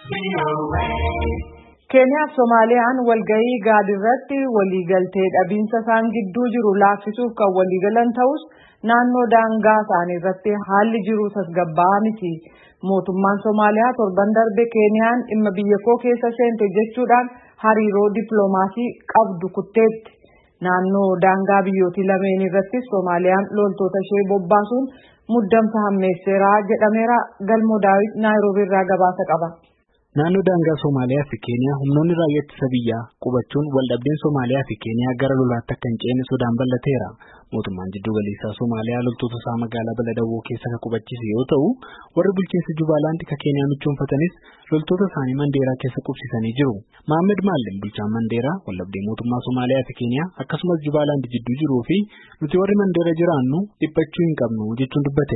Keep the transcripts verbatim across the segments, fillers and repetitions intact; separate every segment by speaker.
Speaker 1: Keenyaa fi Soomaaliyaan walgahii gaadiirratti waliigaltee dhabiinsa isaan gidduu jiru laaffisuuf kan waliigalan ta'us naannoo daangaa isaanii irratti haalli jiru tasgabbaa'aa miti. Mootummaan Soomaaliyaa torban darbe Keeniyaan dhimma biyya koo keessa seente jechuudhaan hariiroo dippiloomaasii qabdu kutteetti. Naannoo daangaa biyyootii lameen irratti Soomaaliyaan loltoota ishee bobbaasuun muddamsa hammeesseera jedhameera. Galmoo Daawit Naayiroobii irraa gabaasa qaba.
Speaker 2: Naannoo daangaa Soomaaliyaa fi Keeniyaa humnoonni raayyaa ittisa biyyaa qubachuun waldhabdeen Soomaaliyaa fi Keeniyaa gara lolaatti akka hin ceene sodaan bal'ateera. Mootummaan jiddu galeessaa Soomaaliyaa loltoota isaa magaalaa Baladawoo keessa kan qubachiise yoo ta'u, warri bulchiinsa Jubaalaandi kan Keeniyaa michoomfatanis loltoota isaanii Mandeeraa keessa qubsisanii jiru. Mohaammed Maalleen bulchaan Mandeeraa waldhabdee mootummaa Soomaaliyaa fi Keeniyaa akkasumas Jubaalaandi jidduu jiruu fi nuti warri Mandeeraa jiraannu dhiphachuu hin qabnu jechuun dubbate.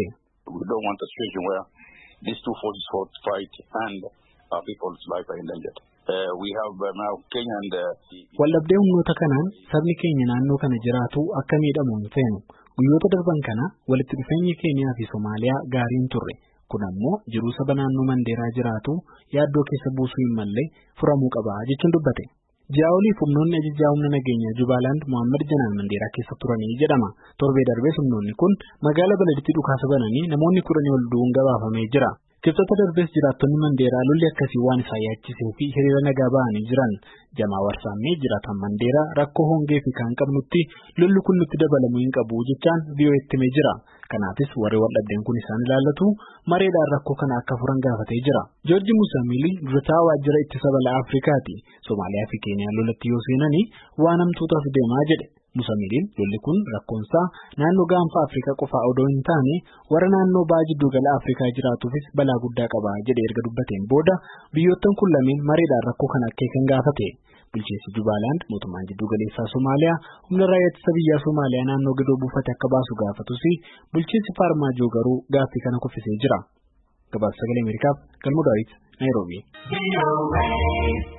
Speaker 3: Our people's life are endangered. Uh, we have uh, now Kenya and uh,
Speaker 2: waldhabdee humnoota kanaan sabni keenya naannoo kana jiraatu akka miidhamu hin feenu. Guyyoota darban kana walitti dhufeenyi Keeniyaa fi Soomaaliyaa gaariin turre. Kun ammoo jiruu saba naannoo Mandeeraa jiraatu yaaddoo keessa buusuu hin malle furamuu qaba jechuun dubbate. Ji'a oliif humnoonni ajajaa humna nageenyaa Jubaalaand Mohaammed Janaan Mandeeraa keessa turanii jedhama. Torbee darbee humnoonni kun magaalaa Baladitti dhukaasa bananii namoonni kudhanii ol du'uun gabaafamee jira. Kibxata darbees jiraattonni Mandeeraa lolli akkasii waan isaan yaachisee fi hiriira nagaa ba'anii jiran. Jamaa Warsaamee jiraatan Mandeeraa rakkoo hongee fi kan qabnutti lolli kun nutti dabalamuu hin qabu jechaan biyyooti himee jira. Kanaafis warri waldhabdeen kun isaan ilaallatu mareedhaan rakkoo kana akka furan gaafatee jira. Joorji Musamili durataa waajjira ittisa balaa Afrikaati. Soomaaliyaa fi Keeniyaan lolatti yoo seenanii waan hamtuutaaf deemaa jedhe. Musamiliin lolli kun rakkoonsaa naannoo gaanfa Afrikaa qofaa odoo hin taane warra naannoo ba'a jidduu gala Afrikaa jiraatuufis balaa guddaa qaba jedhe erga dubbateen booda biyyoottan kun lameen mareedhaan rakkoo kana akeekan gaafate. Bulchiinsi Jubaalaand mootummaan jiddu galeessaa Soomaaliyaa humna raayyaa ittisa biyyaa Soomaaliyaa naannoo gadoo buufate akka baasu gaafatus bulchiinsi Faarmaajoo garuu gaaffii kana kuffisee jira. Gabaasa sagalee Ameerikaaf Galmoo Daawit Naayiroobii.